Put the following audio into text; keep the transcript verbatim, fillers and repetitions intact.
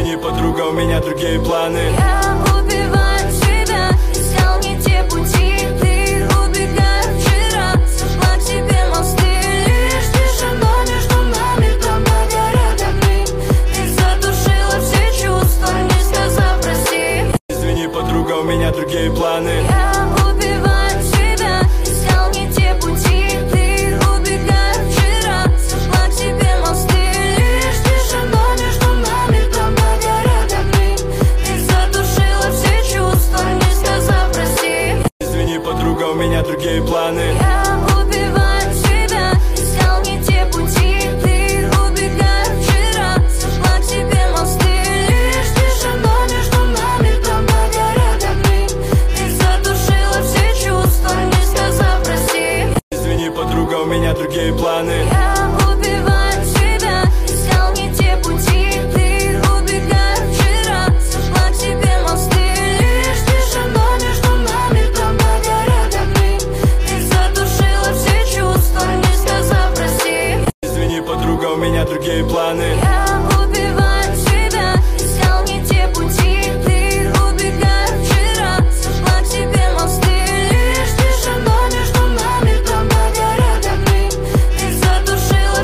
Извини, подруга, у меня другие планы. Я убиваю себя, искал не те пути. Ты убегаешь вчера, сошла к тебе мосты. Лишь тишина между нами, там горят огни. Ты затушила все чувства, не сказав прости. Извини, подруга, у меня другие планы. Я убиваю себя, искал не те пути. Ты убегаешь вчера, сошла к тебе мосты. Лишь тишина между нами, там горят огни. Ты затушила все чувства, не сказав прости. Извини, подруга, у меня другие планы. Я убиваю себя, искал не те пути. Ты убегаешь вчера, сошла к тебе мосты. Лишь тишина между нами, там горят огни. Ты затушила все чувства, не сказав прости. Извини, подруга, у меня другие планы. Я убиваю себя, искал не те пути. Ты убегаешь вчера, сошла к тебе мосты. Лишь тишина между нами, там горят огни. Ты затушила все чувства, не сказав прости. Извини, подруга, у меня другие планы. Я